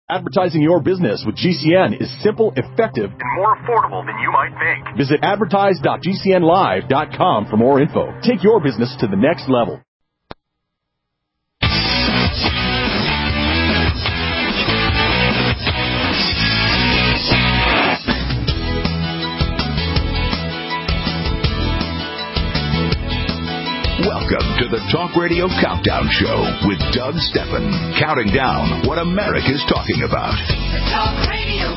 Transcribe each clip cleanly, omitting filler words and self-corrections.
Advertising your business with GCN is simple, effective, and more affordable than you might think. Visit advertise.gcnlive.com for more info. Take your business to the next level. Welcome to the Talk Radio Countdown Show with Doug Steffen, counting down what America's talking about. Talk Radio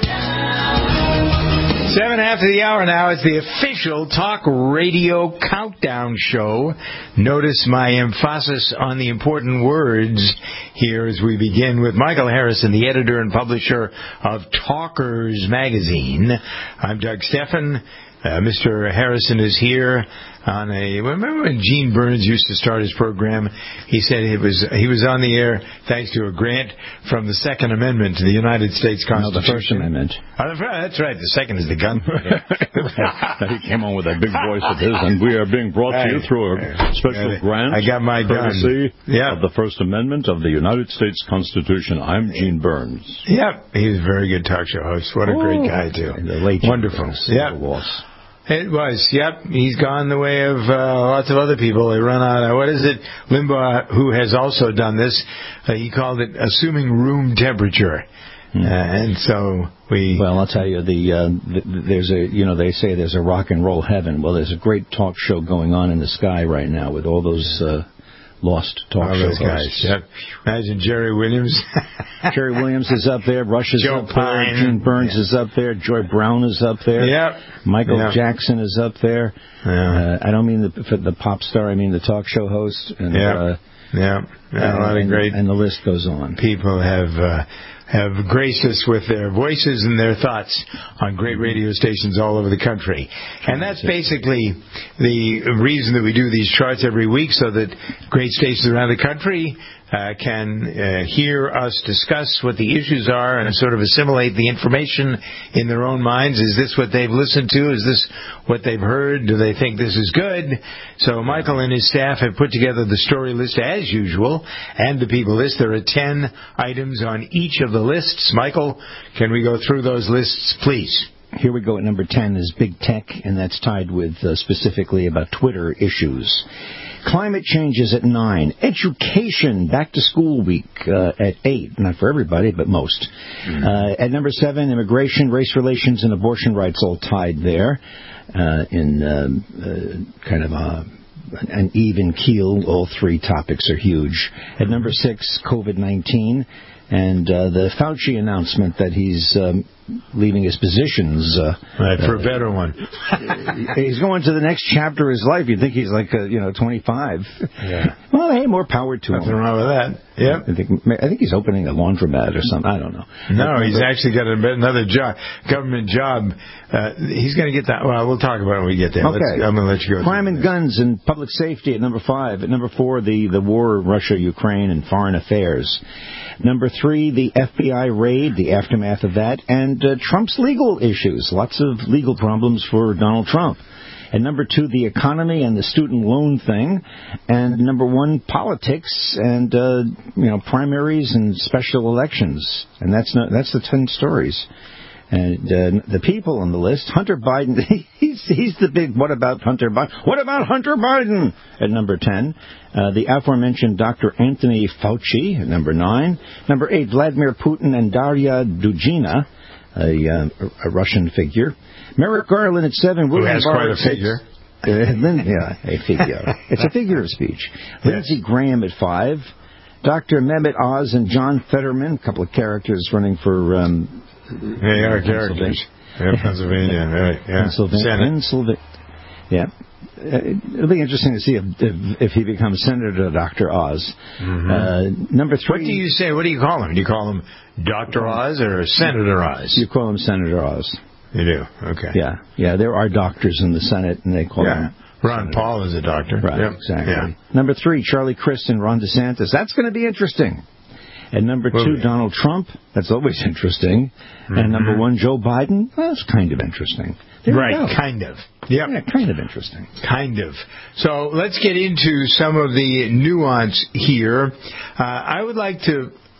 Countdown. 7 after the hour now. It's the official Talk Radio Countdown Show. Notice my emphasis on the important words here as we begin with Michael Harrison, the editor and publisher of Talkers Magazine. I'm Doug Steffen. Mr. Harrison is here on remember when Gene Burns used to start his program? He said he was on the air thanks to a grant from the Second Amendment to the United States Constitution. No, the First Amendment. That's right. The second is the gun. He came on with a big voice of his, and we are being brought to you through a special grant. I got my gun. Of the First Amendment of the United States Constitution. I'm Gene Burns. Yep. He was a very good talk show host. What a great guy, too. Wonderful. Yeah. It was, yep. He's gone the way of lots of other people. They run out of, what is it? Limbaugh, who has also done this, he called it assuming room temperature. And so Well, I'll tell you, there's they say there's a rock and roll heaven. Well, there's a great talk show going on in the sky right now with all those lost talk show guys. Yep. Imagine Jerry Williams. Jerry Williams is up there. Rush is up there. Gene Burns is up there. Joy Brown is up there. Yep. Michael Jackson is up there. Yeah. I don't mean the pop star. I mean the talk show host. And, a lot of great. And the list goes on. People have graced us with their voices and their thoughts on great radio stations all over the country. And that's basically the reason that we do these charts every week, so that great stations around the country can hear us discuss what the issues are and sort of assimilate the information in their own minds. Is this what they've listened to? Is this what they've heard? Do they think this is good? So Michael and his staff have put together the story list as usual and the people list. There are 10 items on each of the lists. Michael, can we go through those lists, please? Here we go at number 10 is Big Tech, and that's tied with specifically about Twitter issues. Climate change is at 9. Education, back to school week at 8. Not for everybody, but most. At number 7, immigration, race relations, and abortion rights all tied there in kind of an even keel. All three topics are huge. At number 6, COVID-19. And the Fauci announcement that he's leaving his positions. For a better one. He's going to the next chapter of his life. You'd think he's like, 25. Yeah. Well, hey, more power to him. Nothing wrong with that. Yep. I think he's opening a laundromat or something. I don't know. No, he's actually got another job, government job. He's going to get that. Well, we'll talk about it when we get there. Okay. I'm going to let you go. Crime and guns and public safety at number 5. At number 4, the war, Russia, Ukraine, and foreign affairs. Number 3, the FBI raid, the aftermath of that, and Trump's legal issues. Lots of legal problems for Donald Trump. And number 2, the economy and the student loan thing. And number 1, politics and primaries and special elections. And that's the 10 stories. And the people on the list, Hunter Biden, he's the big, what about Hunter Biden? What about Hunter Biden? At number 10. The aforementioned Dr. Anthony Fauci at number 9. Number 8, Vladimir Putin and Daria Dugina, a Russian figure. Merrick Garland at 7. Who has quite a figure. A figure. It's a figure of speech. Lindsey Graham at 5. Dr. Mehmet Oz and John Fetterman, a couple of characters running for... They are characters. Pennsylvania, right. Yeah. Pennsylvania. Yeah. It'll be interesting to see if he becomes Senator Dr. Oz. Mm-hmm. Number 3. What do you say? What do you call him? Do you call him Dr. Oz or Senator Oz? You call him Senator Oz. You do? Okay. Yeah. There are doctors in the Senate, and they call him. Ron Paul is a doctor. Right, exactly. Yeah. Number 3, Charlie Crist and Ron DeSantis. That's going to be interesting. And number 2, Donald Trump. That's always interesting. Mm-hmm. And number 1, Joe Biden. Well, that's kind of interesting. Kind of. Yep. Yeah, kind of interesting. Kind of. So let's get into some of the nuance here. I would like to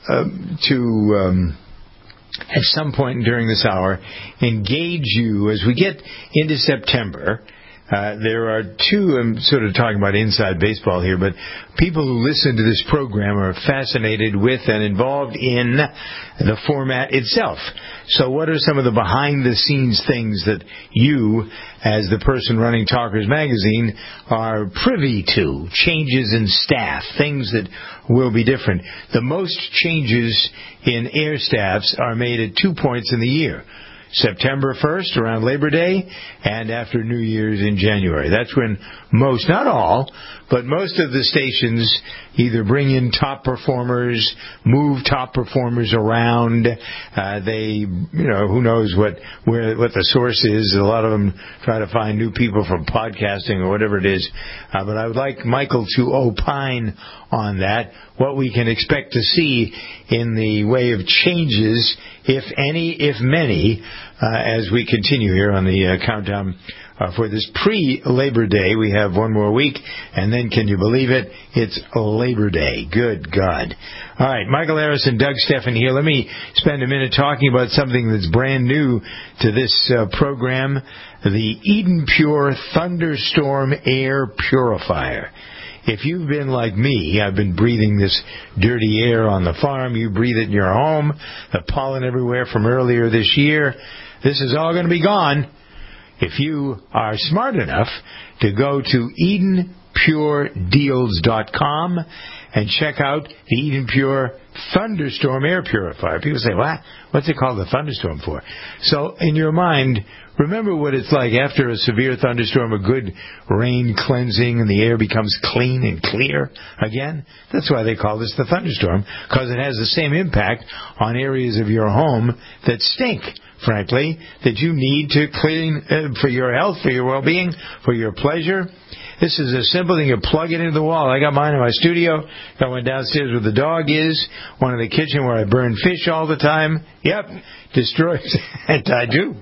at some point during this hour, engage you as we get into September. There are two, I'm sort of talking about inside baseball here, but people who listen to this program are fascinated with and involved in the format itself. So what are some of the behind-the-scenes things that you, as the person running Talkers Magazine, are privy to? Changes in staff, things that will be different. The most changes in air staffs are made at 2 points in the year. September 1st, around Labor Day, and after New Year's in January. That's when most, not all, but most of the stations either bring in top performers, move top performers around. They, who knows what the source is. A lot of them try to find new people from podcasting or whatever it is. But I would like Michael to opine on that, what we can expect to see in the way of changes, if any, if many, as we continue here on the countdown for this pre-Labor Day. We have one more week, and then, can you believe it, it's Labor Day. Good God. All right, Michael Harris and Doug Stephan here. Let me spend a minute talking about something that's brand new to this program, the Eden Pure Thunderstorm Air Purifier. If you've been like me, I've been breathing this dirty air on the farm. You breathe it in your home, the pollen everywhere from earlier this year. This is all going to be gone if you are smart enough to go to EdenPureDeals.com and check out the Eden Pure Thunderstorm Air Purifier. People say, what? What's it called the thunderstorm for? So in your mind, remember what it's like after a severe thunderstorm, a good rain cleansing, and the air becomes clean and clear again. That's why they call this the thunderstorm, because it has the same impact on areas of your home that stink, frankly, that you need to clean for your health, for your well-being, for your pleasure. This is a simple thing. You plug it into the wall. I got mine in my studio. Got one downstairs where the dog is. One in the kitchen where I burn fish all the time. Yep. Destroys. And I do.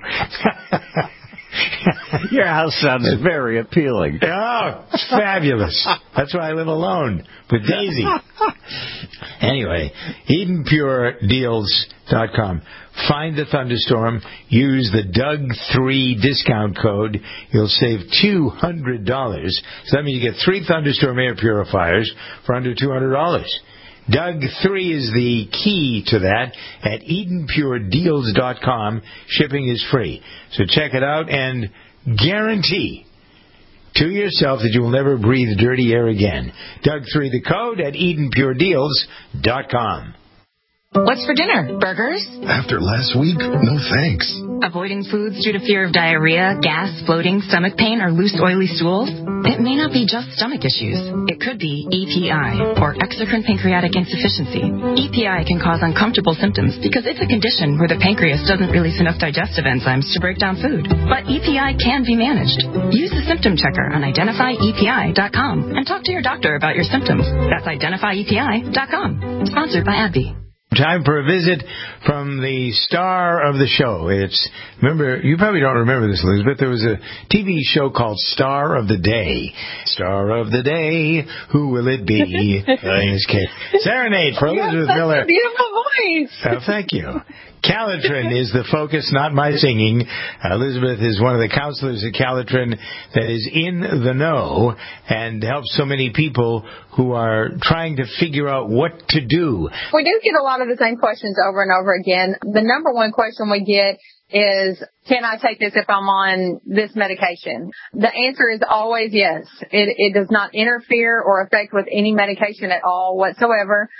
Your house sounds very appealing. Oh, it's fabulous. That's why I live alone with Daisy. Anyway, EdenPureDeals.com. Find the thunderstorm. Use the Doug3 discount code. You'll save $200. So that means you get 3 thunderstorm air purifiers for under $200. Doug3 is the key to that at EdenPureDeals.com. Shipping is free. So check it out and guarantee to yourself that you will never breathe dirty air again. Doug3, the code at EdenPureDeals.com. What's for dinner? Burgers? After last week, no thanks. Avoiding foods due to fear of diarrhea, gas, bloating, stomach pain, or loose, oily stools? It may not be just stomach issues. It could be EPI, or exocrine pancreatic insufficiency. EPI can cause uncomfortable symptoms because it's a condition where the pancreas doesn't release enough digestive enzymes to break down food. But EPI can be managed. Use the symptom checker on identifyepi.com and talk to your doctor about your symptoms. That's identifyepi.com. Sponsored by AbbVie. Time for a visit from the star of the show. Remember, you probably don't remember this, Elizabeth. There was a TV show called Star of the Day. Star of the Day, who will it be? Serenade for Elizabeth Miller. That's a beautiful voice. Thank you. Calitrin is the focus, not my singing. Elizabeth is one of the counselors at Calitrin that is in the know and helps so many people who are trying to figure out what to do. We do get a lot of the same questions over and over again. The number one question we get is, can I take this if I'm on this medication? The answer is always yes. It does not interfere or affect with any medication at all whatsoever.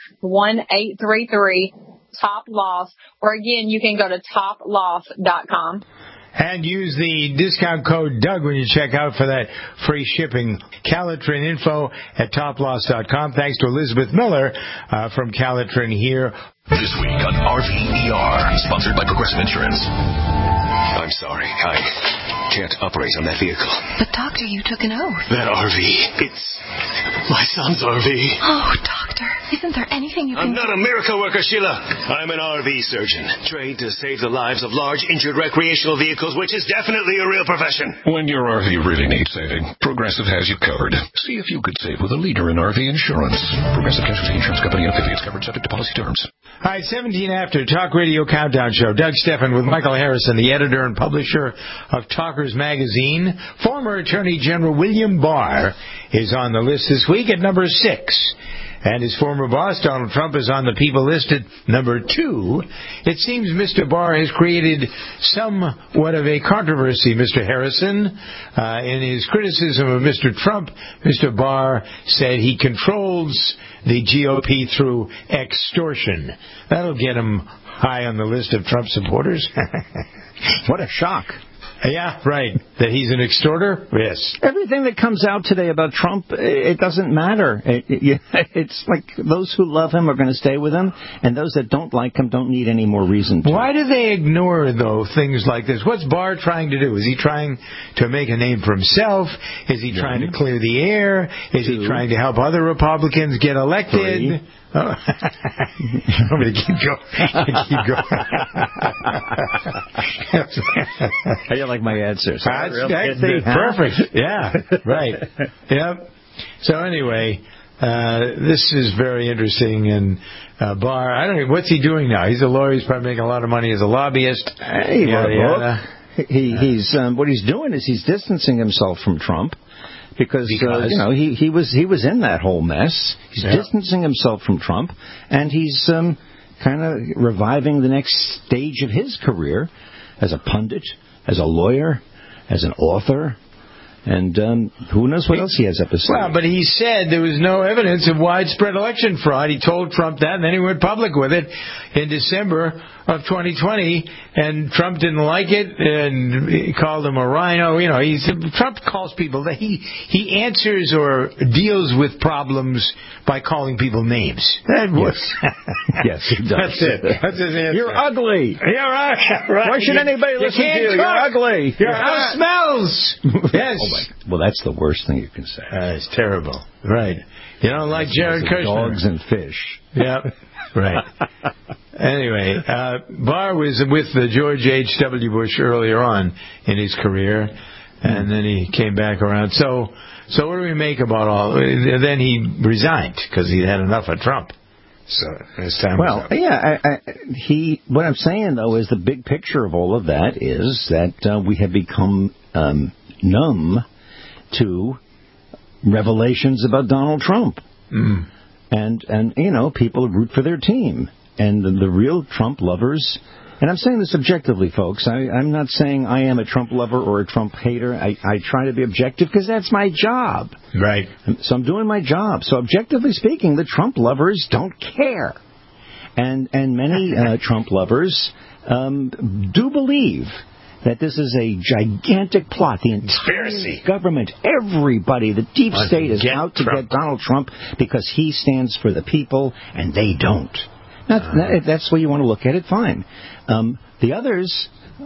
1-833-TOP-LOSS, or again, you can go to toploss.com. And use the discount code Doug when you check out for that free shipping. Calitrin info at toploss.com. Thanks to Elizabeth Miller from Calitrin here. This week on RVER, sponsored by Progressive Insurance. I'm sorry. Can't operate on that vehicle. But, Doctor, you took an oath. That RV, it's my son's RV. Oh, Doctor, isn't there anything you can I'm not a miracle worker, Sheila. I'm an RV surgeon, trained to save the lives of large, injured recreational vehicles, which is definitely a real profession. When your RV really needs saving, Progressive has you covered. See if you could save with a leader in RV insurance. Progressive Casualty Insurance Company and affiliates, covered subject to policy terms. All right, 17 after, Talk Radio Countdown Show. Doug Steffen with Michael Harrison, the editor and publisher of Talkers Magazine. Former Attorney General William Barr is on the list this week at number 6. And his former boss, Donald Trump, is on the people list at number 2. It seems Mr. Barr has created somewhat of a controversy, Mr. Harrison. In his criticism of Mr. Trump, Mr. Barr said he controls the GOP through extortion. That'll get him high on the list of Trump supporters. What a shock. Yeah, right. That he's an extorter? Yes. Everything that comes out today about Trump, it doesn't matter. It's like those who love him are going to stay with him, and those that don't like him don't need any more reason to. Why do they ignore, though, things like this? What's Barr trying to do? Is he trying to make a name for himself? Is he trying to clear the air? Is he trying to help other Republicans get elected? 3. Oh. I'm going to keep going. How do you like my answers? That's perfect. Yeah, right. Yep. So anyway, this is very interesting. And Barr, I don't know, what's he doing now? He's a lawyer. He's probably making a lot of money as a lobbyist. He's what he's doing is he's distancing himself from Trump. Because he was in that whole mess. He's distancing himself from Trump, and he's kind of reviving the next stage of his career as a pundit, as a lawyer, as an author, and who knows what else he has up his sleeve. Well, but he said there was no evidence of widespread election fraud. He told Trump that, and then he went public with it in December of 2020, and Trump didn't like it, and he called him a rhino. Trump calls people that he answers or deals with problems by calling people names. Yes, he does. That's it. That's his answer. You're ugly. You're right. Why should anybody listen to you? You're ugly. Your house smells. Yes. Well, that's the worst thing you can say. It's terrible. Right. You don't like Jared Kushner. Dogs and fish. Yeah. Right. Anyway, Barr was with George H.W. Bush earlier on in his career, and then he came back around. So what do we make about all? Then he resigned because he had enough of Trump. So his time was up. Yeah. What I'm saying though is the big picture of all of that is that we have become numb to revelations about Donald Trump. Mm. And people root for their team. And the real Trump lovers, and I'm saying this objectively, folks. I'm not saying I am a Trump lover or a Trump hater. I try to be objective because that's my job. Right. So I'm doing my job. So objectively speaking, the Trump lovers don't care. And many Trump lovers do believe that this is a gigantic plot. The entire government, everybody, the deep state is out to get Donald Trump because he stands for the people and they don't. That's the way you want to look at it, fine. The others,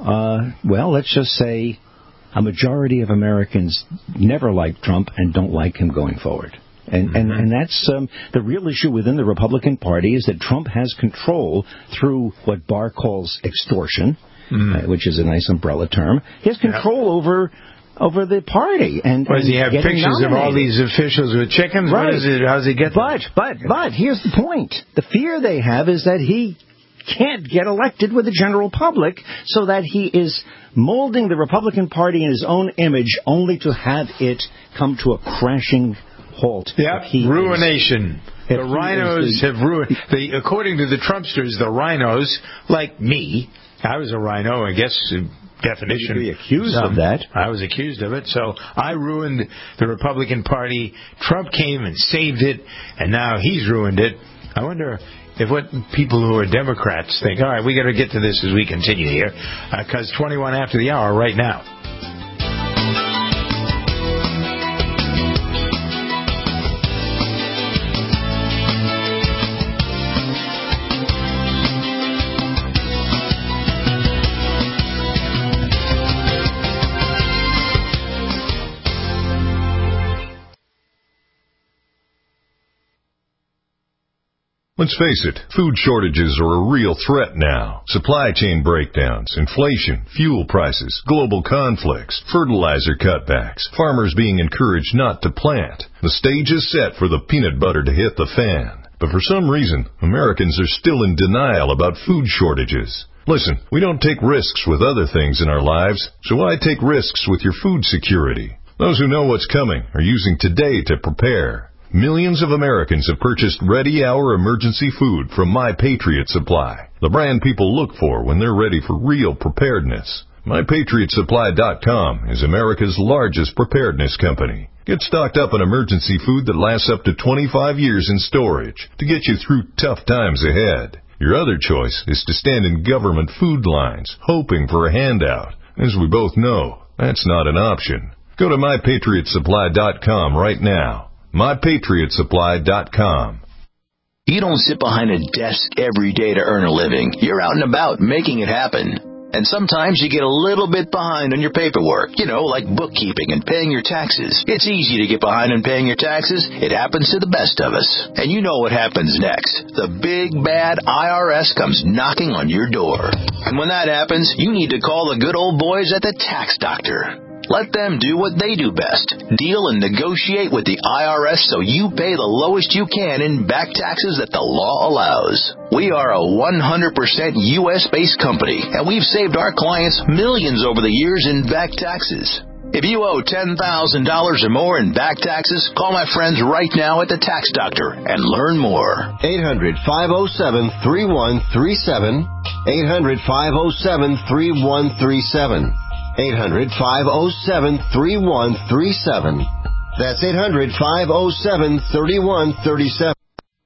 let's just say a majority of Americans never liked Trump and don't like him going forward. And that's the real issue within the Republican Party is that Trump has control through what Barr calls extortion, which is a nice umbrella term. He has control over the party. Does he have pictures of all these officials with chickens? Right. What is it? How does he get them? But here's the point. The fear they have is that he can't get elected with the general public, so that he is molding the Republican Party in his own image only to have it come to a crashing halt. Ruination. The rhinos have ruined. According to the Trumpsters, the rhinos, like me, I was a rhino, I guess, definition. You'd be accused of that. I was accused of it. So I ruined the Republican Party. Trump came and saved it, and now he's ruined it. I wonder if what people who are Democrats think, all right, we got to get to this as we continue here, because 21 after the hour right now. Let's face it, food shortages are a real threat now. Supply chain breakdowns, inflation, fuel prices, global conflicts, fertilizer cutbacks, farmers being encouraged not to plant. The stage is set for the peanut butter to hit the fan. But for some reason, Americans are still in denial about food shortages. Listen, we don't take risks with other things in our lives, so why take risks with your food security? Those who know what's coming are using today to prepare. Millions of Americans have purchased ready-hour emergency food from My Patriot Supply, the brand people look for when they're ready for real preparedness. MyPatriotSupply.com is America's largest preparedness company. Get stocked up on emergency food that lasts up to 25 years in storage to get you through tough times ahead. Your other choice is to stand in government food lines, hoping for a handout. As we both know, that's not an option. Go to MyPatriotSupply.com right now. MyPatriotSupply.com. You don't sit behind a desk every day to earn a living. You're out and about making it happen. And sometimes you get a little bit behind on your paperwork, like bookkeeping and paying your taxes. It's easy to get behind on paying your taxes. It happens to the best of us. And you know what happens next. The big, bad IRS comes knocking on your door. And when that happens, you need to call the good old boys at the Tax Doctor. Let them do what they do best. Deal and negotiate with the IRS so you pay the lowest you can in back taxes that the law allows. We are a 100% U.S.-based company, and we've saved our clients millions over the years in back taxes. If you owe $10,000 or more in back taxes, call my friends right now at the Tax Doctor and learn more. 800-507-3137. 800-507-3137. 800-507-3137. That's 800-507-3137.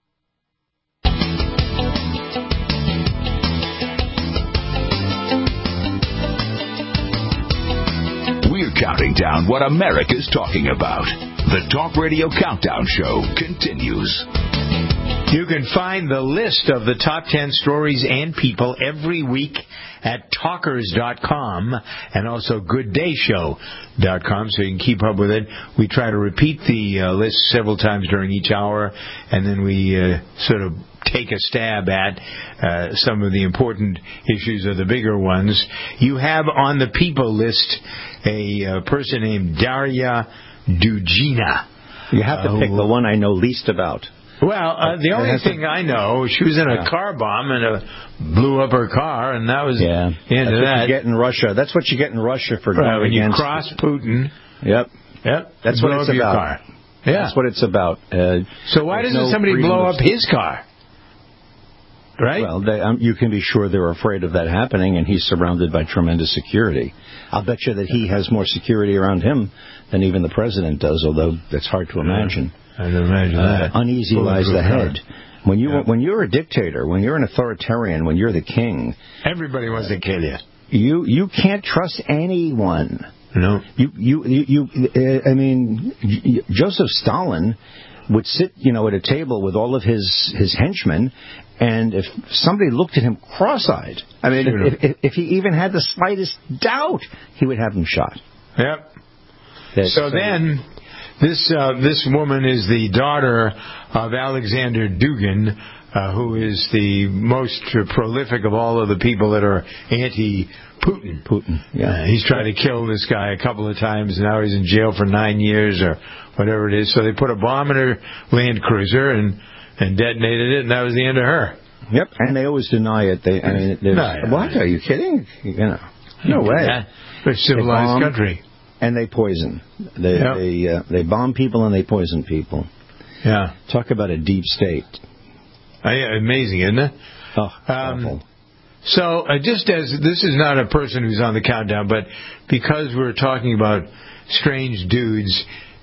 We're counting down what America's talking about. The Talk Radio Countdown Show continues. You can find the list of the top 10 stories and people every week at talkers.com and also gooddayshow.com, so you can keep up with it. We try to repeat the list several times during each hour, and then we sort of take a stab at some of the important issues or the bigger ones. You have on the people list a person named Daria Dugina. You have to pick the one I know least about. Well, the only thing I know, she was in a car bomb and blew up her car, and that was the end of that. That's what you get in Russia. That's what you get in Russia for going when against... you cross Putin. Yep. That's what it's about. Car. Yeah. That's what it's about. So why doesn't somebody blow up his car? Right? Well, you can be sure they're afraid of that happening, and he's surrounded by tremendous security. I'll bet you that he has more security around him than even the president does, although that's hard to imagine. I can imagine that. Uneasy lies the head. When you're a dictator, when you're an authoritarian, when you're the king, everybody wants to kill you. You can't trust anyone. No. I mean, Joseph Stalin would sit, at a table with all of his henchmen, and if somebody looked at him cross-eyed, I mean, if he even had the slightest doubt, he would have him shot. Yep. So then, this woman is the daughter of Alexander Dugin, who is the most prolific of all of the people that are anti-Putin. Yeah. He's tried to kill this guy a couple of times, and now he's in jail for 9 years or whatever it is. So they put a bomb in her Land Cruiser and detonated it, and that was the end of her. Yep, and they always deny it. What? Are you kidding? No way. Yeah. They're a civilized country. And they poison. They bomb people and they poison people. Yeah. Talk about a deep state. Amazing, isn't it? Oh, awful. So, just as this is not a person who's on the countdown, but because we're talking about strange dudes,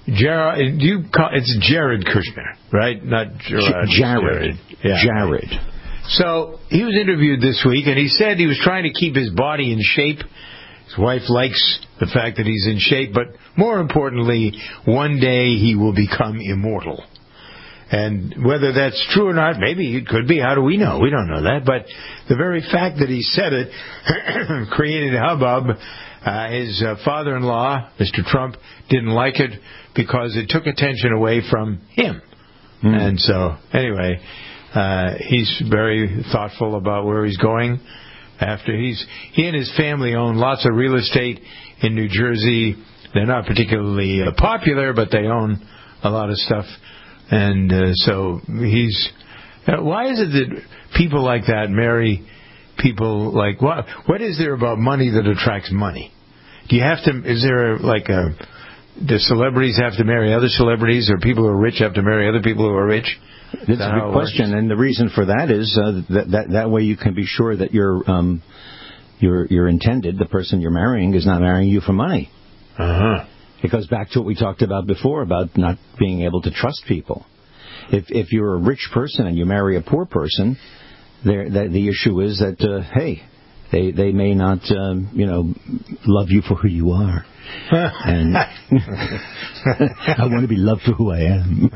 it's Jared Kushner, right? Not Gerard. Jared. Yeah. Jared. So, he was interviewed this week, and he said he was trying to keep his body in shape. His wife likes the fact that he's in shape, but more importantly, one day he will become immortal. And whether that's true or not, maybe it could be. How do we know? We don't know that. But the very fact that he said it created a hubbub. His father-in-law, Mr. Trump, didn't like it because it took attention away from him. And so, anyway, He's very thoughtful about where he's going. He and his family own lots of real estate in New Jersey. They're not particularly popular, but they own a lot of stuff. And so he's... why is it that people like that marry people like... What is there about money that attracts money? Do you have to... Is there do celebrities have to marry other celebrities, or people who are rich have to marry other people who are rich? That's a good question, and the reason for that is that way you can be sure that your intended, the person you're marrying, is not marrying you for money. Uh-huh. It goes back to what we talked about before about not being able to trust people. If you're a rich person and you marry a poor person, the issue is that hey, they may not love you for who you are. And I want to be loved for who I am.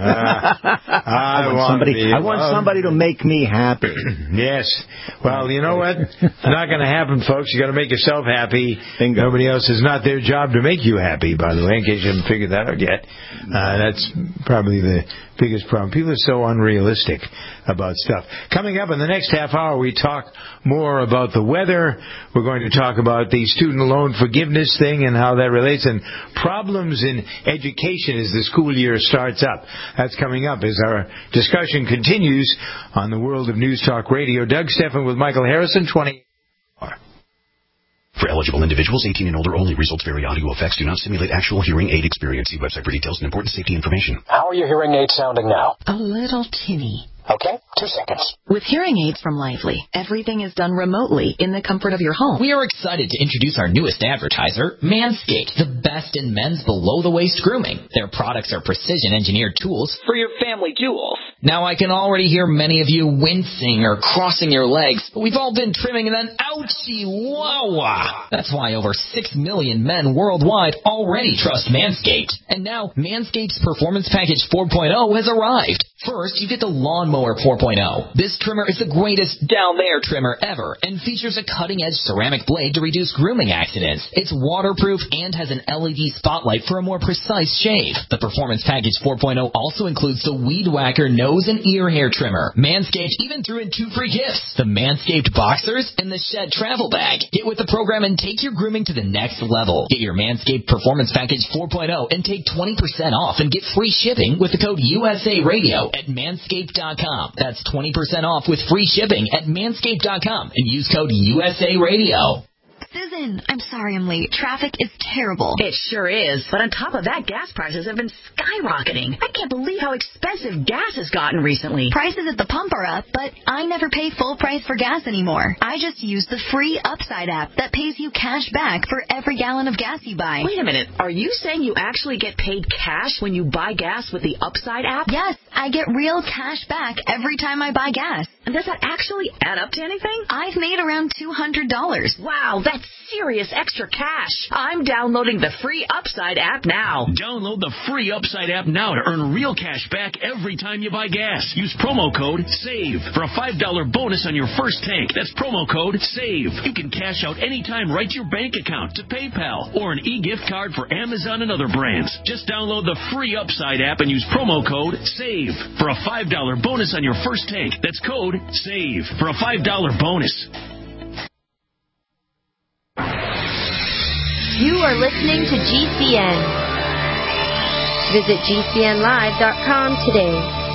I want somebody to make me happy. Yes. Well, you know what? It's not going to happen, folks. You got to make yourself happy. Bingo. Nobody else. It's not their job to make you happy, by the way, in case you haven't figured that out yet. That's probably the biggest problem. People are so unrealistic about stuff. Coming up in the next half hour, we talk more about the weather. We're going to talk about the student loan forgiveness thing and how that relates, and problems in education as the school year starts up. That's coming up as our discussion continues on the World of News Talk Radio. Doug Stephan with Michael Harrison, 20. For eligible individuals, 18 and older only. Results vary. Audio effects do not simulate actual hearing aid experience. See website for details and important safety information. How are your hearing aids sounding now? A little tinny. Okay, 2 seconds. With hearing aids from Lively, everything is done remotely in the comfort of your home. We are excited to introduce our newest advertiser, Manscaped, the best in men's below-the-waist grooming. Their products are precision-engineered tools for your family jewels. Now, I can already hear many of you wincing or crossing your legs, but we've all been trimming and then ouchie, wah-wah. That's why over 6 million men worldwide already trust Manscaped. And now, Manscaped's Performance Package 4.0 has arrived. First, you get the Lawnmower 4.0. This trimmer is the greatest down-there trimmer ever and features a cutting-edge ceramic blade to reduce grooming accidents. It's waterproof and has an LED spotlight for a more precise shave. The Performance Package 4.0 also includes the Weed Whacker nose and ear hair trimmer. Manscaped even threw in 2 free gifts, the Manscaped Boxers and the Shed Travel Bag. Get with the program and take your grooming to the next level. Get your Manscaped Performance Package 4.0 and take 20% off and get free shipping with the code USA Radio at Manscaped.com. That's 20% off with free shipping at Manscaped.com and use code USA Radio. Susan, I'm sorry I'm late. Traffic is terrible. It sure is. But on top of that, gas prices have been skyrocketing. I can't believe how expensive gas has gotten recently. Prices at the pump are up, but I never pay full price for gas anymore. I just use the free Upside app that pays you cash back for every gallon of gas you buy. Wait a minute. Are you saying you actually get paid cash when you buy gas with the Upside app? Yes, I get real cash back every time I buy gas. And does that actually add up to anything? I've made around $200. Wow, that's serious extra cash. I'm downloading the free Upside app now. Download the free Upside app now to earn real cash back every time you buy gas. Use promo code SAVE for a $5 bonus on your first tank. That's promo code SAVE. You can cash out anytime right to your bank account, to PayPal, or an e-gift card for Amazon and other brands. Just download the free Upside app and use promo code SAVE for a $5 bonus on your first tank. That's code SAVE for a $5 bonus. You are listening to GCN. Visit GCNlive.com today.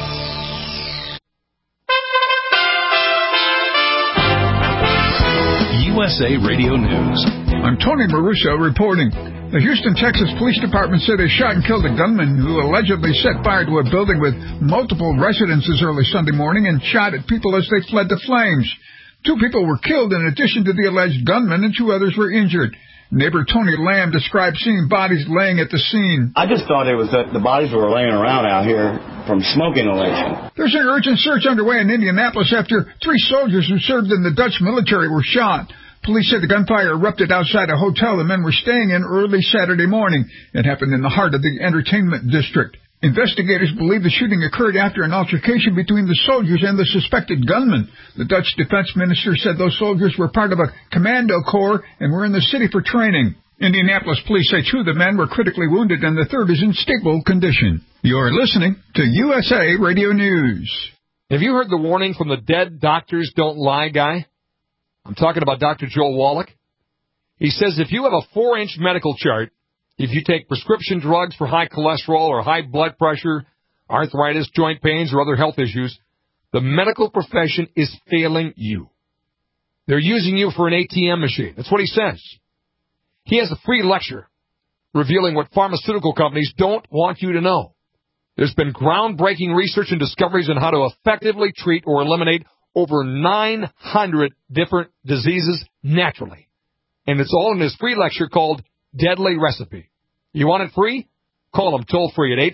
USA Radio News. I'm Tony Maruso reporting. The Houston, Texas Police Department said they shot and killed a gunman who allegedly set fire to a building with multiple residences early Sunday morning and shot at people as they fled the flames. 2 people were killed in addition to the alleged gunman, and 2 others were injured. Neighbor Tony Lamb described seeing bodies laying at the scene. I just thought it was that the bodies were laying around out here from smoke inhalation. There's an urgent search underway in Indianapolis after 3 soldiers who served in the Dutch military were shot. Police said the gunfire erupted outside a hotel the men were staying in early Saturday morning. It happened in the heart of the entertainment district. Investigators believe the shooting occurred after an altercation between the soldiers and the suspected gunman. The Dutch defense minister said those soldiers were part of a commando corps and were in the city for training. Indianapolis police say 2 of the men were critically wounded and the 3rd is in stable condition. You're listening to USA Radio News. Have you heard the warning from the Dead Doctors Don't Lie guy? I'm talking about Dr. Joel Wallach. He says if you have a 4-inch medical chart, if you take prescription drugs for high cholesterol or high blood pressure, arthritis, joint pains, or other health issues, the medical profession is failing you. They're using you for an ATM machine. That's what he says. He has a free lecture revealing what pharmaceutical companies don't want you to know. There's been groundbreaking research and discoveries on how to effectively treat or eliminate over 900 different diseases naturally. And it's all in his free lecture called Deadly Recipe. You want it free? Call him toll-free at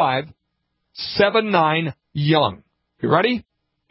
855-79-YOUNG. You ready?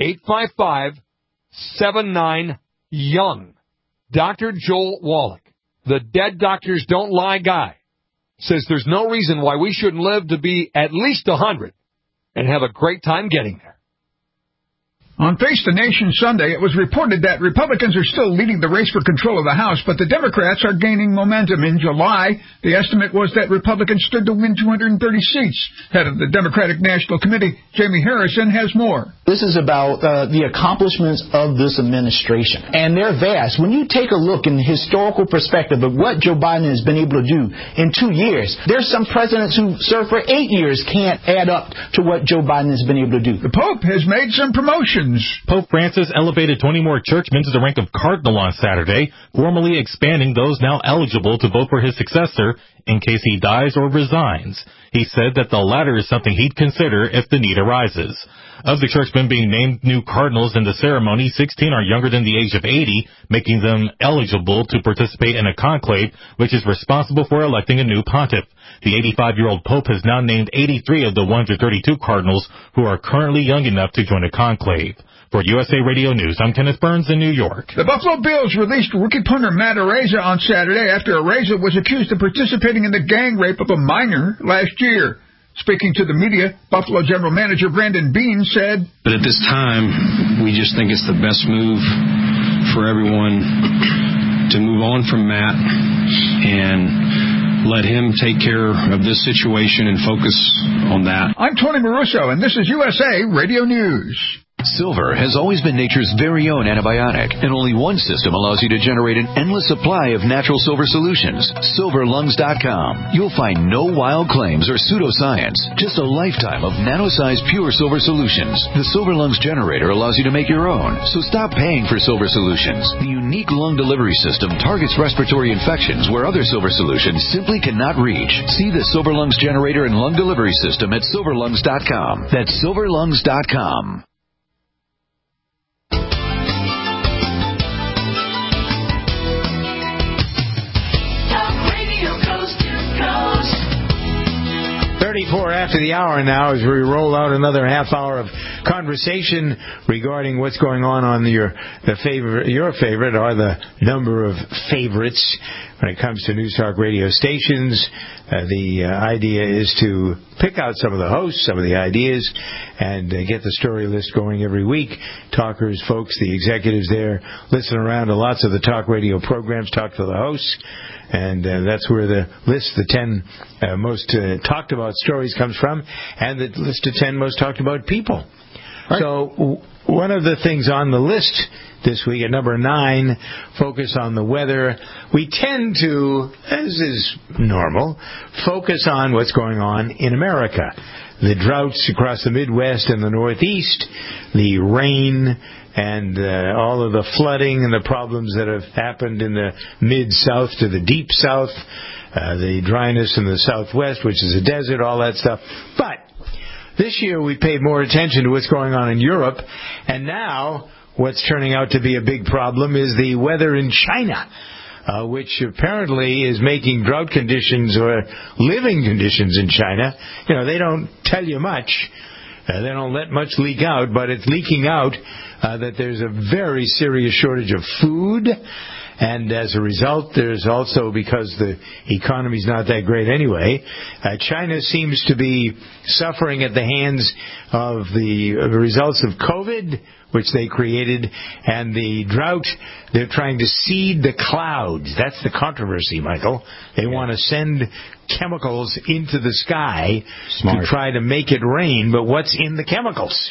855-79-YOUNG. Dr. Joel Wallach, the Dead Doctors Don't Lie guy, says there's no reason why we shouldn't live to be at least 100 and have a great time getting there. On Face the Nation Sunday, it was reported that Republicans are still leading the race for control of the House, but the Democrats are gaining momentum. In July, the estimate was that Republicans stood to win 230 seats. Head of the Democratic National Committee, Jamie Harrison, has more. This is about the accomplishments of this administration, and they're vast. When you take a look in the historical perspective of what Joe Biden has been able to do in 2 years, there's some presidents who served for 8 years can't add up to what Joe Biden has been able to do. The Pope has made some promotions. Pope Francis elevated 20 more churchmen to the rank of cardinal on Saturday, formally expanding those now eligible to vote for his successor in case he dies or resigns. He said that the latter is something he'd consider if the need arises. Of the churchmen being named new cardinals in the ceremony, 16 are younger than the age of 80, making them eligible to participate in a conclave, which is responsible for electing a new pontiff. The 85-year-old Pope has now named 83 of the 132 cardinals who are currently young enough to join a conclave. For USA Radio News, I'm Kenneth Burns in New York. The Buffalo Bills released rookie punter Matt Araiza on Saturday after Araiza was accused of participating in the gang rape of a minor last year. Speaking to the media, Buffalo General Manager Brandon Beane said, "But at this time, we just think it's the best move for everyone to move on from Matt and let him take care of this situation and focus on that." I'm Tony Maruso, and this is USA Radio News. Silver has always been nature's very own antibiotic, and only one system allows you to generate an endless supply of natural silver solutions. SilverLungs.com. You'll find no wild claims or pseudoscience, just a lifetime of nano-sized pure silver solutions. The Silver Lungs generator allows you to make your own, so stop paying for silver solutions. The unique lung delivery system targets respiratory infections where other silver solutions simply cannot reach. See the Silver Lungs generator and lung delivery system at SilverLungs.com. That's SilverLungs.com. Coast. 34 after the hour now as we roll out another half hour of conversation regarding what's going on your favorite or the number of favorites when it comes to News Talk radio stations. The idea is to pick out some of the hosts, some of the ideas, and get the story list going every week. Talkers, folks, the executives there listen around to lots of the talk radio programs, talk to the hosts. And that's where the list, the 10 most talked about stories comes from, and the list of 10 most talked about people. Right. So one of the things on the list this week at number 9, focus on the weather. We tend to, as is normal, focus on what's going on in America. The droughts across the Midwest and the Northeast, the rain, and all of the flooding and the problems that have happened in the mid-South to the deep South, the dryness in the Southwest, which is a desert, all that stuff. But this year we paid more attention to what's going on in Europe, and now what's turning out to be a big problem is the weather in China, which apparently is making drought conditions or living conditions in China. You know, they don't tell you much. They don't let much leak out, but it's leaking out that there's a very serious shortage of food. And as a result, there's also, because the economy's not that great anyway, China seems to be suffering at the hands of the results of COVID, which they created, and the drought. They're trying to seed the clouds. That's the controversy, Michael. They want to send chemicals into the sky to try to make it rain, but what's in the chemicals?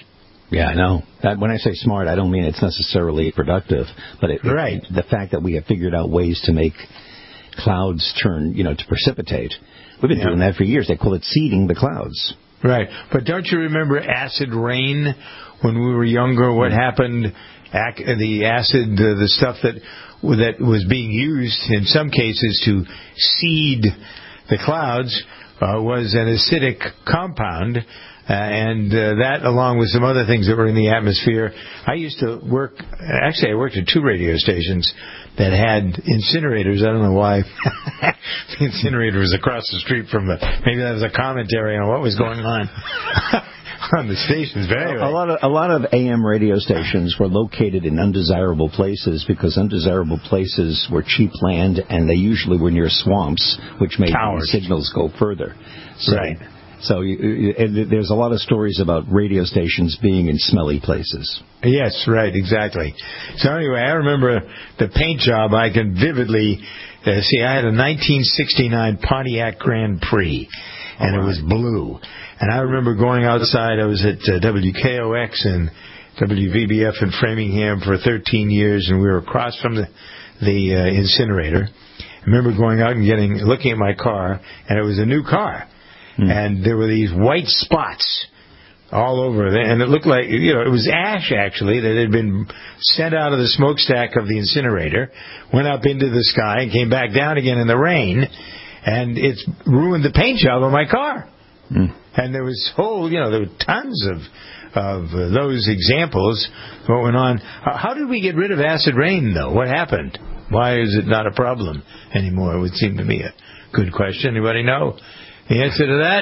Yeah, I know. When I say smart, I don't mean it's necessarily productive, but the fact that we have figured out ways to make clouds turn, to precipitate. We've been doing that for years. They call it seeding the clouds. Right. But don't you remember acid rain when we were younger? What happened? The acid, the stuff that was being used in some cases to seed the clouds was an acidic compound. And that, along with some other things that were in the atmosphere, I used to work. Actually, I worked at 2 radio stations that had incinerators. I don't know why. The incinerator was across the street from maybe that was a commentary on what was going on on the stations. But anyway. A lot of AM radio stations were located in undesirable places because undesirable places were cheap land, and they usually were near swamps, which made the signals go further. Right. So there's a lot of stories about radio stations being in smelly places. Yes, right, exactly. So anyway, I remember the paint job. I can vividly see. I had a 1969 Pontiac Grand Prix, and it was blue. And I remember going outside. I was at WKOX and WVBF in Framingham for 13 years, and we were across from the incinerator. I remember going out and looking at my car, and it was a new car. And there were these white spots all over it. And it looked like, it was ash, actually, that had been sent out of the smokestack of the incinerator, went up into the sky, and came back down again in the rain. And it's ruined the paint job on my car. And there was there were tons of those examples. What went on? How did we get rid of acid rain, though? What happened? Why is it not a problem anymore? It would seem to me a good question. Anybody know the answer to that?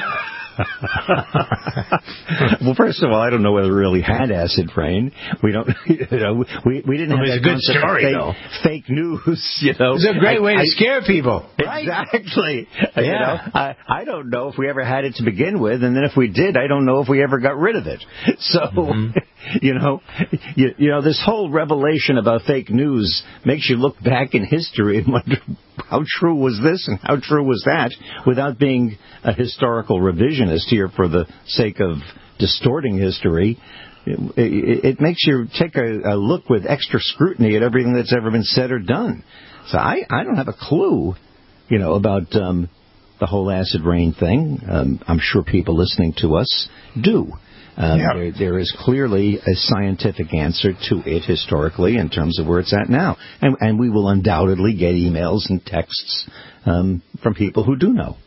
Well, first of all, I don't know whether we really had acid rain. We don't. We didn't have that good story, though. Fake news. It was a great way to scare people. Right? Exactly. Yeah. I don't know if we ever had it to begin with, and then if we did, I don't know if we ever got rid of it. So, this whole revelation about fake news makes you look back in history and wonder how true was this and how true was that, without being a historical revisionist here for the sake of distorting history. It makes you take a look with extra scrutiny at everything that's ever been said or done. So I don't have a clue, about the whole acid rain thing. I'm sure people listening to us do. There is clearly a scientific answer to it historically in terms of where it's at now. And we will undoubtedly get emails and texts from people who do know.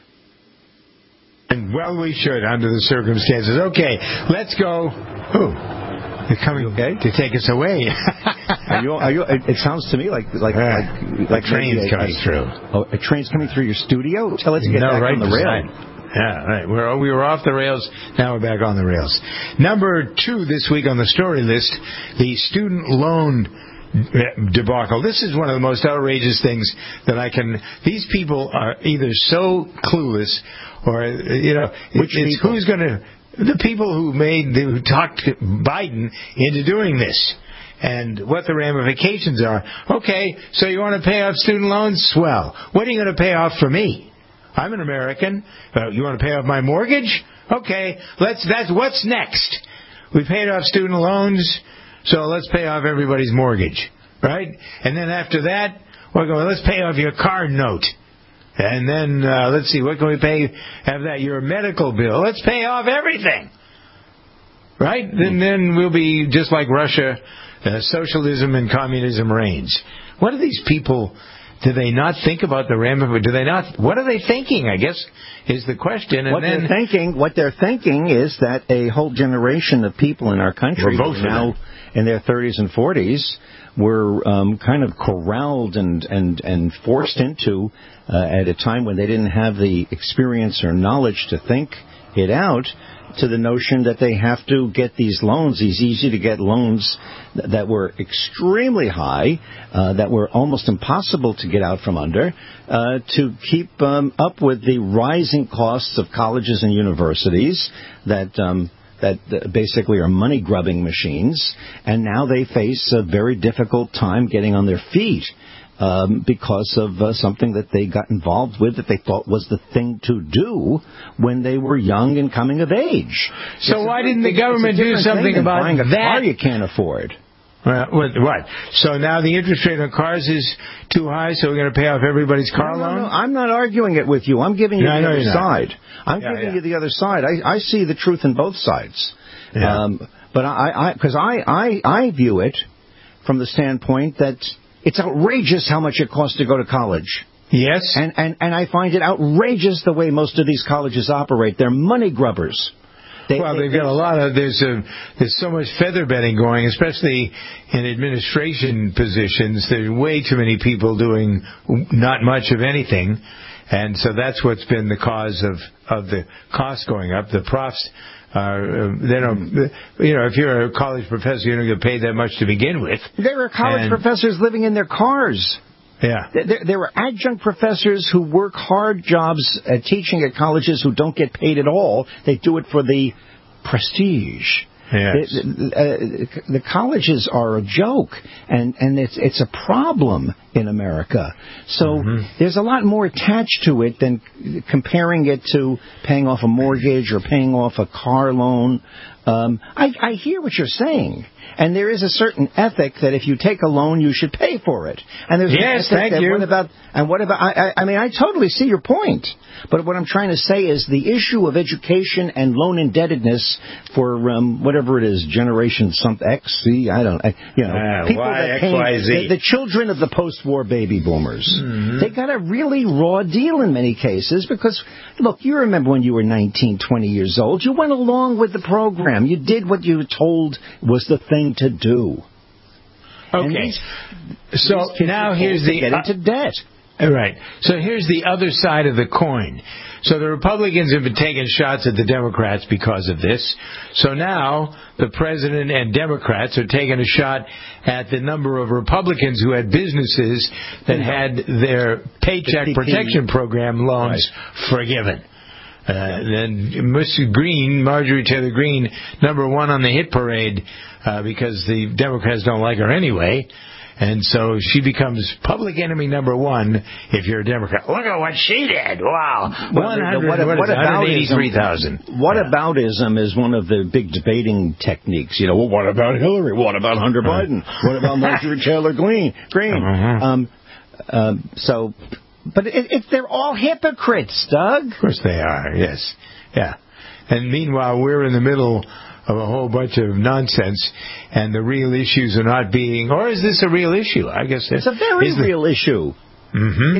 And well, we should under the circumstances. Okay, let's go. They're coming to take us away. It sounds to me like trains coming through. Oh, a train's coming through your studio? Tell us to get back on the rail. Yeah, right. We were off the rails. Now we're back on the rails. Number 2 this week on the story list, the student loan debacle. This is one of the most outrageous things that these people are either so clueless or, who's going to, the people who talked Biden into doing this and what the ramifications are. Okay, so you want to pay off student loans? Swell. What are you going to pay off for me? I'm an American. You want to pay off my mortgage? Okay, that's what's next. We paid off student loans, so let's pay off everybody's mortgage, right? And then after that, let's pay off your car note. And then let's see, what can we have that? Your medical bill. Let's pay off everything, right? And then we'll be just like Russia. Socialism and communism reigns. What are these people? Do they not think about the ramifications? Do they not? What are they thinking, I guess, is the question. And what they're thinking is that a whole generation of people in our country who are now in their 30s and 40s were kind of corralled and forced into at a time when they didn't have the experience or knowledge to think it out, to the notion that they have to get these loans, these easy-to-get loans that were extremely high, that were almost impossible to get out from under, to keep up with the rising costs of colleges and universities that basically are money-grubbing machines, and now they face a very difficult time getting on their feet. because of something that they got involved with that they thought was the thing to do when they were young and coming of age. So why didn't the government do something about buying a that? car you can't afford. What? So now the interest rate on cars is too high, so we're going to pay off everybody's car loan? No, I'm not arguing it with you. I'm giving you the other side. I'm Yeah, giving yeah. you the other side. I see the truth in both sides. Yeah. But I view it from the standpoint that it's outrageous how much it costs to go to college. Yes. And I find it outrageous the way most of these colleges operate. They're money grubbers. They've got a lot of there's so much feather bedding going, especially in administration positions. There's way too many people doing not much of anything, and so that's what's been the cause of the cost going up. The profs are they don't, if you're a college professor, you don't get paid that much to begin with. There are college professors living in their cars. Yeah. There were adjunct professors who work hard jobs teaching at colleges who don't get paid at all. They do it for the prestige. Yes. The colleges are a joke, and it's a problem in America. So there's a lot more attached to it than comparing it to paying off a mortgage or paying off a car loan. I hear what you're saying. And there is a certain ethic that if you take a loan, you should pay for it. And there's yes, an ethic thank you. What about? I mean, I totally see your point. But what I'm trying to say is the issue of education and loan indebtedness for whatever it is, Generation X, C, I don't, people Y, that X, came, Y, Z. the children of the post-war baby boomers. They got a really raw deal in many cases because, look, you remember when you were 19, 20 years old, you went along with the program. You did what you were told was the thing to do. Okay. So now here's the get into debt. Right. So here's the other side of the coin. So the Republicans have been taking shots at the Democrats because of this. So now the president and Democrats are taking a shot at the number of Republicans who had businesses that had their Paycheck Protection Program loans forgiven. Then Mrs. Green, Marjorie Taylor Greene, number one on the hit parade because the Democrats don't like her anyway. And so she becomes public enemy number one if you're a Democrat. Look at what she did. Wow. 183,000. Whataboutism is one of the big debating techniques. Well, what about Hillary? What about Hunter Biden? What about Marjorie Taylor Greene? But they're all hypocrites, Doug. Of course they are, yes. Yeah. And meanwhile, we're in the middle of a whole bunch of nonsense, and the real issues are not being... Or is this a real issue? I guess it's a very real issue. Mm-hmm.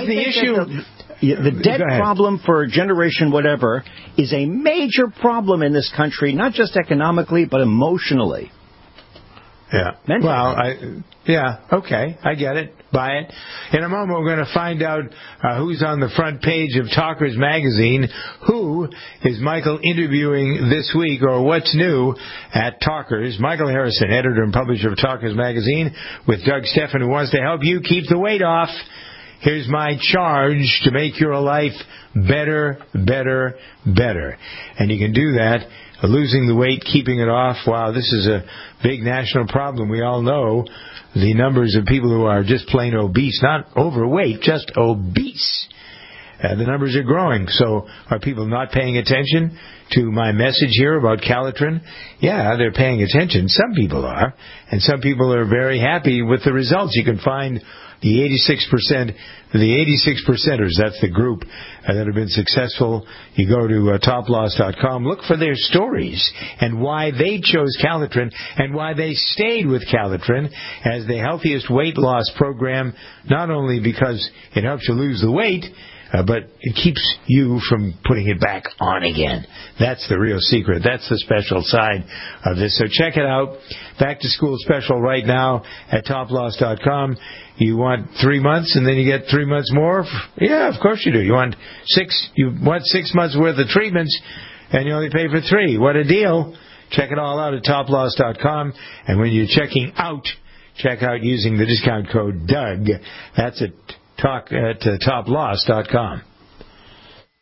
The debt problem for generation whatever is a major problem in this country, not just economically, but emotionally. Yeah. Well, okay, I get it. Buy it. In a moment, we're going to find out who's on the front page of Talkers Magazine. Who is Michael interviewing this week, or what's new at Talkers? Michael Harrison, editor and publisher of Talkers Magazine, with Doug Stephan, who wants to help you keep the weight off. Here's my charge to make your life better, better, better. And you can do that. Losing the weight, keeping it off. Wow, this is a big national problem. We all know the numbers of people who are just plain obese, not overweight, just obese. The numbers are growing. So are people not paying attention to my message here about Calitrin? Yeah, they're paying attention. Some people are. And some people are very happy with the results. You can find the 86%, the 86 percenters, that's the group that have been successful. You go to toploss.com, look for their stories and why they chose Calitrin and why they stayed with Calitrin as the healthiest weight loss program, not only because it helps you lose the weight, but it keeps you from putting it back on again. That's the real secret. That's the special side of this. So check it out. Back to school special right now at toploss.com. You want 3 months and then you get 3 months more? Yeah, of course you do. You want 6 months worth of treatments and you only pay for 3. What a deal. Check it all out at toploss.com. And when you're checking out, check out using the discount code Doug. That's at toploss.com.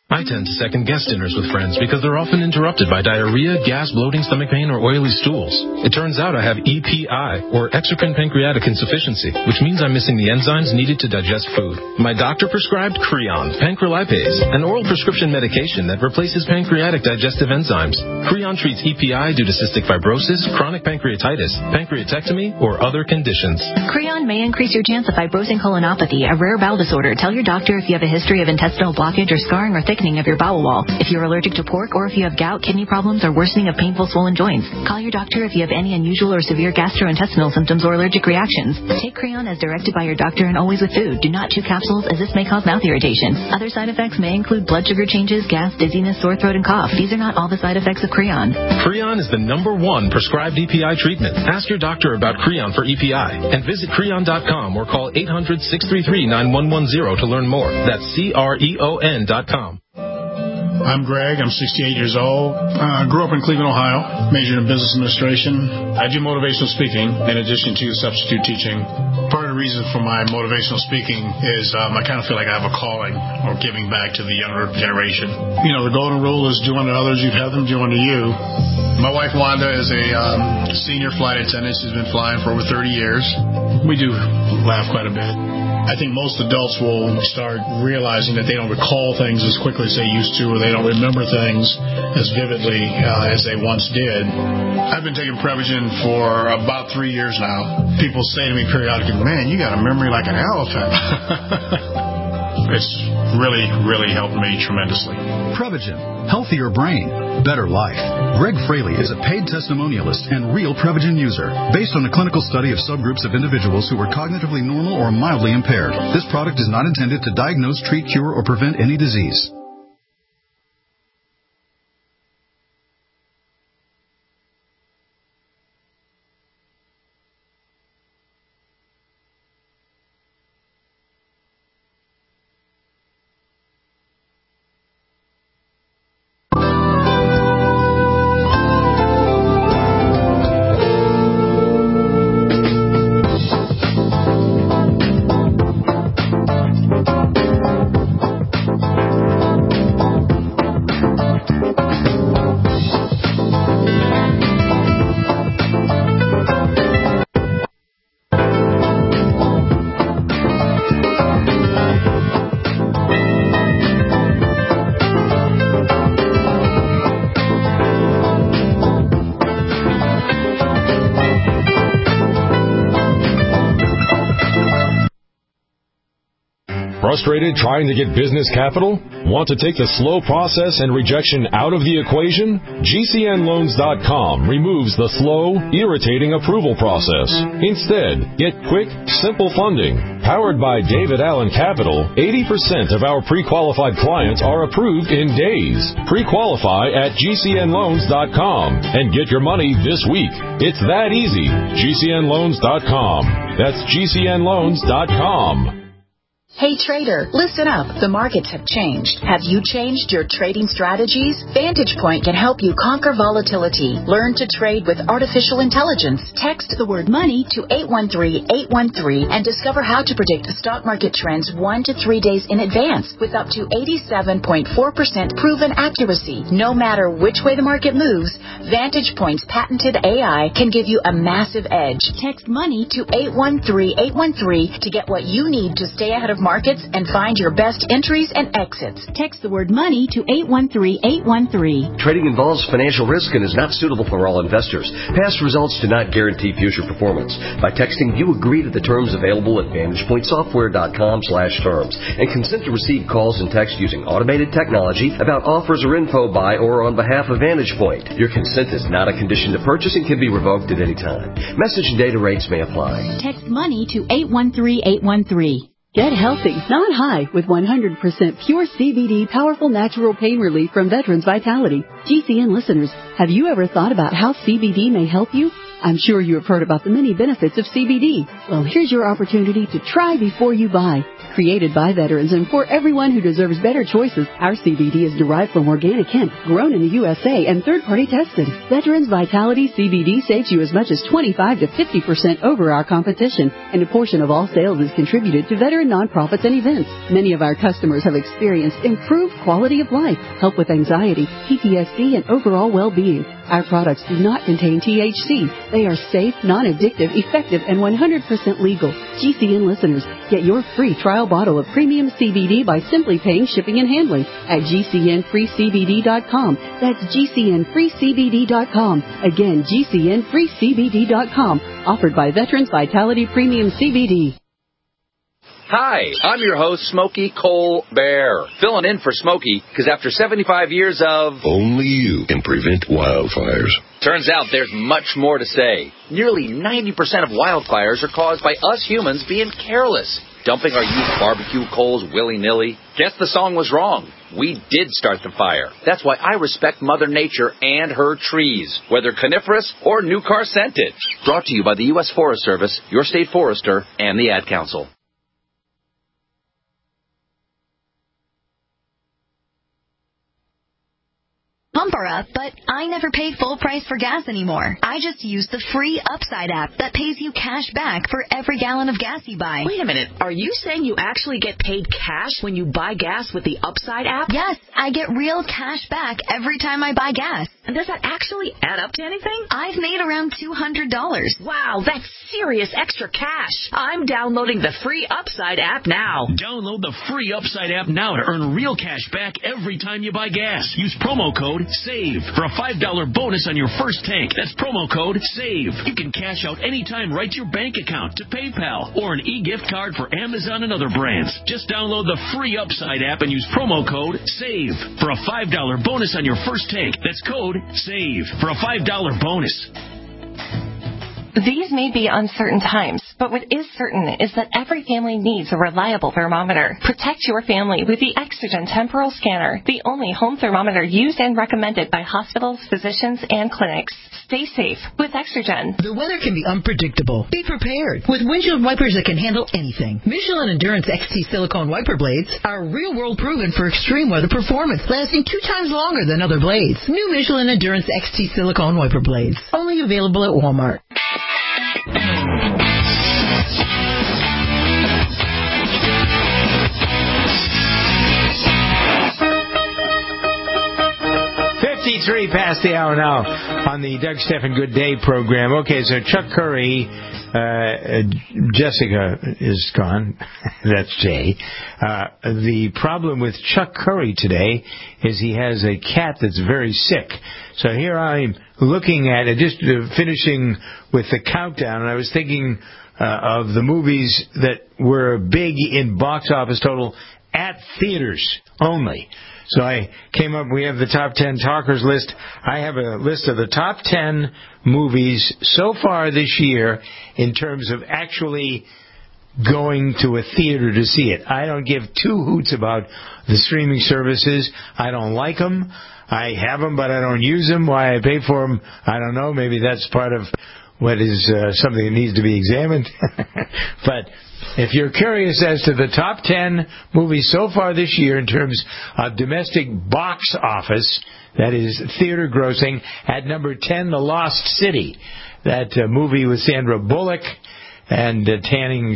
I tend to second-guess dinners with friends because they're often interrupted by diarrhea, gas, bloating, stomach pain, or oily stools. It turns out I have EPI, or exocrine pancreatic insufficiency, which means I'm missing the enzymes needed to digest food. My doctor prescribed Creon, pancrelipase, an oral prescription medication that replaces pancreatic digestive enzymes. Creon treats EPI due to cystic fibrosis, chronic pancreatitis, pancreatectomy, or other conditions. Creon may increase your chance of fibrosing colonopathy, a rare bowel disorder. Tell your doctor if you have a history of intestinal blockage or scarring or thickening of your bowel wall, if you're allergic to pork, or if you have gout, kidney problems, or worsening of painful swollen joints. Call your doctor if you have any unusual or severe gastrointestinal symptoms or allergic reactions. Take Creon as directed by your doctor and always with food. Do not chew capsules, as this may cause mouth irritation. Other side effects may include blood sugar changes, gas, dizziness, sore throat, and cough. These are not all the side effects of Creon. Creon is the #1 prescribed EPI treatment. Ask your doctor about Creon for EPI and visit Creon.com or call 800-633-9110 to learn more. That's CREON.com. I'm Greg. I'm 68 years old. Grew up in Cleveland, Ohio. Majored in business administration. I do motivational speaking in addition to substitute teaching. Part of the reason for my motivational speaking is I kind of feel like I have a calling or giving back to the younger generation. You know, the golden rule is do unto others, you'd have them do unto you. My wife Wanda is a senior flight attendant. She's been flying for over 30 years. We do laugh quite a bit. I think most adults will start realizing that they don't recall things as quickly as they used to, or they don't remember things as vividly as they once did. I've been taking Prevagen for about 3 years now. People say to me periodically, man, you got a memory like an elephant. It's really helped me tremendously. Prevagen. Healthier brain. Better life. Greg Fraley is a paid testimonialist and real Prevagen user based on a clinical study of subgroups of individuals who were cognitively normal or mildly impaired. This product is not intended to diagnose, treat, cure, or prevent any disease. Frustrated trying to get business capital? Want to take the slow process and rejection out of the equation? GCNloans.com removes the slow, irritating approval process. Instead, get quick, simple funding. Powered by David Allen Capital, 80% of our pre-qualified clients are approved in days. Pre-qualify at GCNloans.com and get your money this week. It's that easy. GCNloans.com. That's GCNloans.com. Hey trader, listen up. The markets have changed. Have you changed your trading strategies? Vantage Point can help you conquer volatility. Learn to trade with artificial intelligence. Text the word money to 813-813 and discover how to predict stock market trends 1 to 3 days in advance with up to 87.4% proven accuracy. No matter which way the market moves, Vantage Point's patented AI can give you a massive edge. Text money to 813-813 to get what you need to stay ahead of markets and find your best entries and exits. Text the word money to 813-813. Trading involves financial risk and is not suitable for all investors. Past results do not guarantee future performance. By texting, you agree to the terms available at VantagePointSoftware.com/terms and consent to receive calls and text using automated technology about offers or info by or on behalf of Vantage Point. Your consent is not a condition to purchase and can be revoked at any time. Message and data rates may apply. Text money to 813-813. Get healthy, not high, with 100% pure CBD powerful natural pain relief from Veterans Vitality. GCN listeners, have you ever thought about how CBD may help you? I'm sure you have heard about the many benefits of CBD. Well, here's your opportunity to try before you buy. Created by veterans and for everyone who deserves better choices, our CBD is derived from organic hemp, grown in the USA and third-party tested. Veterans Vitality CBD saves you as much as 25 to 50% over our competition, and a portion of all sales is contributed to veteran nonprofits and events. Many of our customers have experienced improved quality of life, help with anxiety, PTSD, and overall well-being. Our products do not contain THC. They are safe, non-addictive, effective, and 100% legal. GCN listeners, get your free trial bottle of premium CBD by simply paying shipping and handling at GCNFreeCBD.com. That's GCNFreeCBD.com. Again, GCNFreeCBD.com. Offered by Veterans Vitality Premium CBD. Hi, I'm your host, Smokey Colbert, filling in for Smokey because after 75 years of... Only you can prevent wildfires. Turns out there's much more to say. Nearly 90% of wildfires are caused by us humans being careless, dumping our used barbecue coals willy-nilly. Guess the song was wrong. We did start the fire. That's why I respect Mother Nature and her trees, whether coniferous or new car scented. Brought to you by the U.S. Forest Service, your state forester, and the Ad Council. Bumper up, but I never pay full price for gas anymore. I just use the free Upside app that pays you cash back for every gallon of gas you buy. Wait a minute. Are you saying you actually get paid cash when you buy gas with the Upside app? Yes, I get real cash back every time I buy gas. And does that actually add up to anything? I've made around $200. Wow, that's serious extra cash. I'm downloading the free Upside app now. Download the free Upside app now to earn real cash back every time you buy gas. Use promo code SAVE for a $5 bonus on your first tank. That's promo code SAVE. You can cash out anytime right to your bank account, to PayPal, or an e-gift card for Amazon and other brands. Just download the free Upside app and use promo code SAVE for a $5 bonus on your first tank. That's code SAVE for a $5 bonus. These may be uncertain times, but what is certain is that every family needs a reliable thermometer. Protect your family with the Exergen Temporal Scanner, the only home thermometer used and recommended by hospitals, physicians, and clinics. Stay safe with Exergen. The weather can be unpredictable. Be prepared with windshield wipers that can handle anything. Michelin Endurance XT silicone wiper blades are real-world proven for extreme weather performance, lasting 2 times longer than other blades. New Michelin Endurance XT silicone wiper blades, only available at Walmart. 53 past the hour now on the Doug Stephan Good Day program. Okay, so Chuck Curry, Jessica is gone. That's Jay. The problem with Chuck Curry today is he has a cat that's very sick. So here I'm looking at it, just finishing with the countdown, and I was thinking of the movies that were big in box office total at theaters only. So I came up, we have the top 10 talkers list. I have a list of the top 10 movies so far this year in terms of actually going to a theater to see it. I don't give two hoots about the streaming services. I don't like them. I have them, but I don't use them. Why I pay for them, I don't know. Maybe that's part of what is something that needs to be examined. But if you're curious as to the top 10 movies so far this year in terms of domestic box office, that is theater grossing, at number 10, The Lost City. That movie with Sandra Bullock and Channing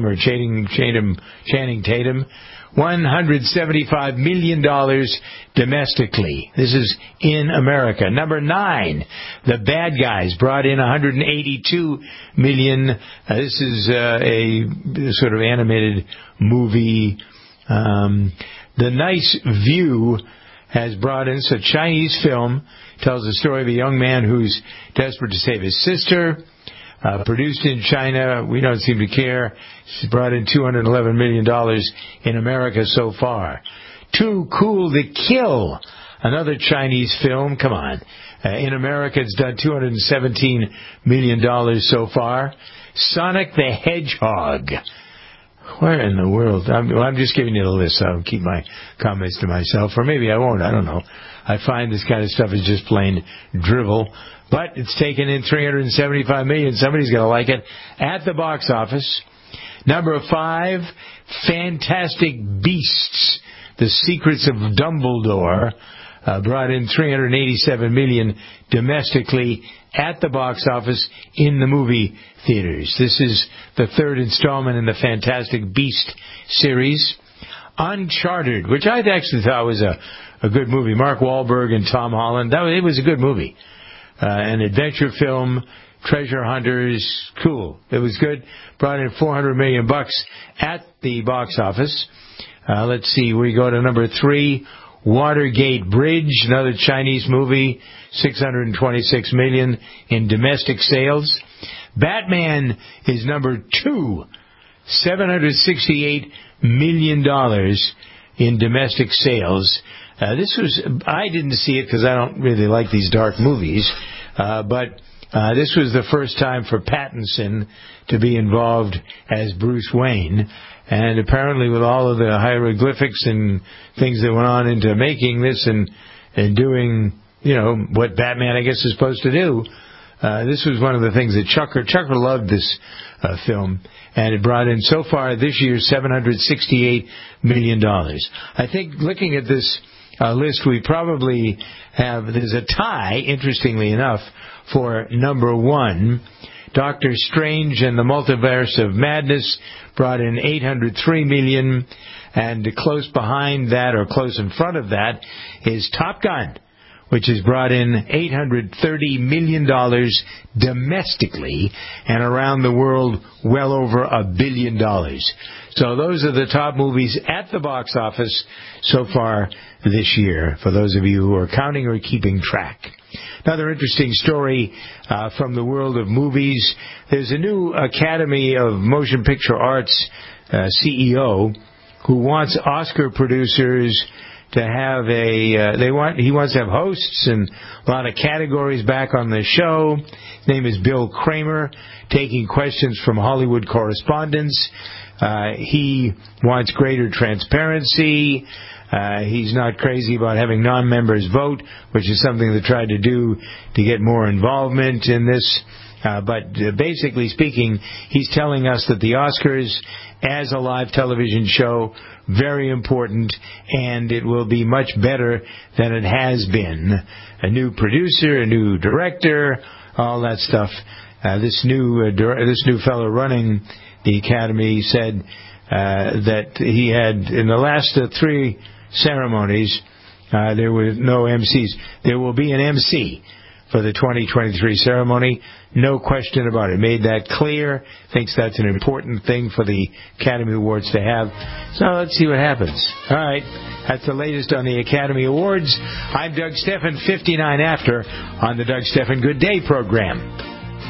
Tatum. $175 million domestically. This is in America. Number 9, The Bad Guys brought in $182 million. This is a sort of animated movie. The Nice View has brought in, it's a Chinese film, tells the story of a young man who's desperate to save his sister. Produced in China, we don't seem to care. It's brought in $211 million in America so far. Too Cool to Kill, another Chinese film. Come on. In America, it's done $217 million so far. Sonic the Hedgehog. Where in the world? I'm just giving you the list. I'll keep my comments to myself. Or maybe I won't. I don't know. I find this kind of stuff is just plain drivel. But it's taken in $375 million. Somebody's going to like it at the box office. Number 5, Fantastic Beasts, The Secrets of Dumbledore, brought in $387 million domestically at the box office in the movie theaters. This is the third installment in the Fantastic Beast series. Uncharted, which I actually thought was a good movie. Mark Wahlberg and Tom Holland. It was a good movie. An adventure film, treasure hunters, cool. It was good. Brought in $400 million at the box office. Let's see, we go to number 3, Watergate Bridge, another Chinese movie, $626 million in domestic sales. Batman is number 2, $768 million in domestic sales. I didn't see it because I don't really like these dark movies, but this was the first time for Pattinson to be involved as Bruce Wayne. And apparently with all of the hieroglyphics and things that went on into making this and doing, what Batman, I guess, is supposed to do, this was one of the things that Chucker loved this film. And it brought in, so far this year, $768 million. I think looking at this list, we probably there's a tie, interestingly enough, for number 1. Doctor Strange and the Multiverse of Madness brought in $803 million, and close behind that, or close in front of that, is Top Gun, which has brought in $830 million domestically, and around the world, well over $1 billion. So those are the top movies at the box office so far this year, for those of you who are counting or keeping track. Another interesting story from the world of movies. There's a new Academy of Motion Picture Arts CEO who wants Oscar producers to have he wants to have hosts and a lot of categories back on the show. His name is Bill Kramer, taking questions from Hollywood correspondents. He wants greater transparency. He's not crazy about having non-members vote, which is something they tried to do to get more involvement in this. But basically speaking, he's telling us that the Oscars, as a live television show, very important, and it will be much better than it has been. A new producer, a new director, all that stuff. This new fellow running the Academy said that he had, in the last 3 ceremonies, there were no MCs. There will be an MC for the 2023 ceremony. No question about it. Made that clear. Thinks that's an important thing for the Academy Awards to have. So let's see what happens. All right. That's the latest on the Academy Awards. I'm Doug Stephan, 59 after, on the Doug Stephan Good Day program.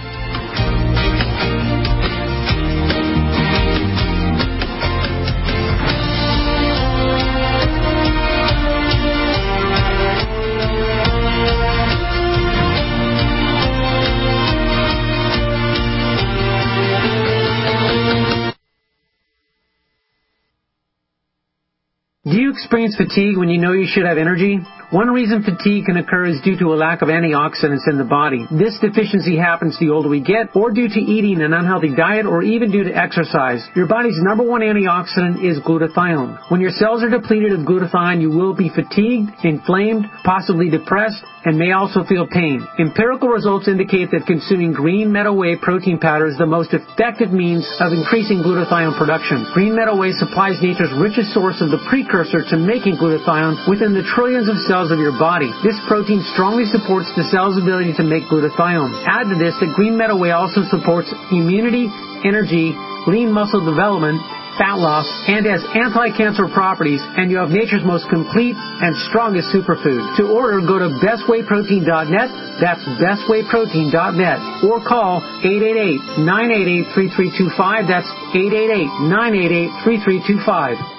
Do you experience fatigue when you know you should have energy? One reason fatigue can occur is due to a lack of antioxidants in the body. This deficiency happens the older we get, or due to eating an unhealthy diet, or even due to exercise. Your body's number 1 antioxidant is glutathione. When your cells are depleted of glutathione, you will be fatigued, inflamed, possibly depressed, and may also feel pain. Empirical results indicate that consuming green meadow whey protein powder is the most effective means of increasing glutathione production. Green meadow whey supplies nature's richest source of the precursor to making glutathione within the trillions of cells of your body. This protein strongly supports the cell's ability to make glutathione. Add to this that green meadow whey also supports immunity, energy, lean muscle development, fat loss, and has anti-cancer properties, and you have nature's most complete and strongest superfood. To order, go to bestwayprotein.net, that's bestwayprotein.net, or call 888-988-3325, that's 888-988-3325.